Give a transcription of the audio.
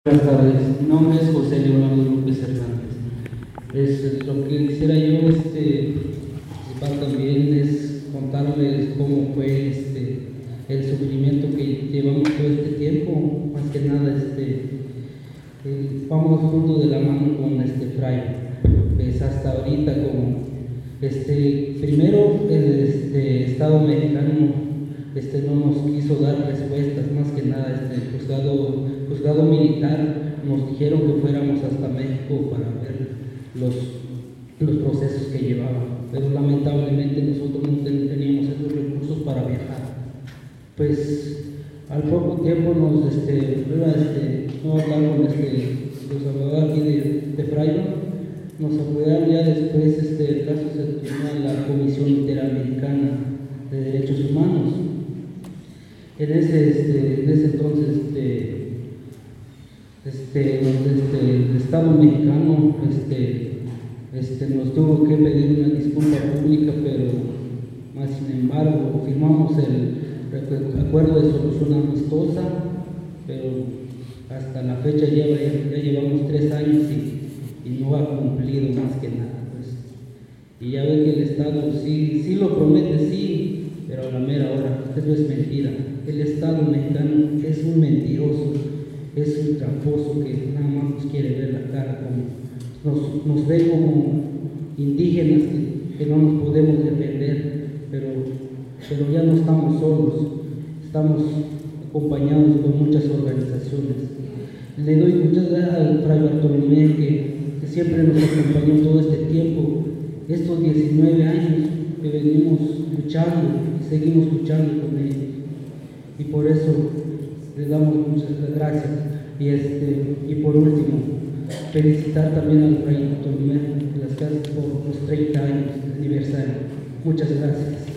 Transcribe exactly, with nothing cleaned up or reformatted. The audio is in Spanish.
Buenas tardes, mi nombre es José Leonardo López Hernández. Es, lo que quisiera yo este, participar también es contarles cómo fue este, el sufrimiento que llevamos todo este tiempo. Más que nada, este, eh, vamos juntos de la mano con este Fray, pues hasta ahorita como este, primero el este, Estado mexicano este, no nos quiso dar respuestas, más que nada este, el juzgado, juzgado militar nos dijeron que fuéramos hasta México para ver los, los procesos que llevaban, pero lamentablemente nosotros no teníamos esos recursos para viajar. Pues al poco tiempo nos, este, este, no hablaron este, los abogados aquí de, de Fraiba, nos apoyaron ya después, este, el caso se turnó a la Comisión Interamericana de Derechos Humanos. En ese, este, en ese entonces, este, este, este, el Estado mexicano este, este, nos tuvo que pedir una disculpa pública, pero más sin embargo firmamos el acuerdo de solución amistosa, pero hasta la fecha ya, ya llevamos tres años y, y no ha cumplido más que nada. Pues. Y ya ve que el Estado sí, sí lo promete, sí, pero a la mera hora, eso es mentira. El Estado mexicano es un mentiroso, es un tramposo que nada más nos quiere ver la cara, como nos, nos ve como indígenas que, que no nos podemos defender, pero, pero ya no estamos solos, estamos acompañados con muchas organizaciones. Le doy muchas gracias al Fray Bartolomé que, que siempre nos acompañó todo este tiempo, estos diecinueve años que venimos luchando y seguimos luchando con él. Y por eso le damos muchas gracias. Y, este, y por último, felicitar también al Fray Bartolomé de las Casas por los treinta años de aniversario. Muchas gracias.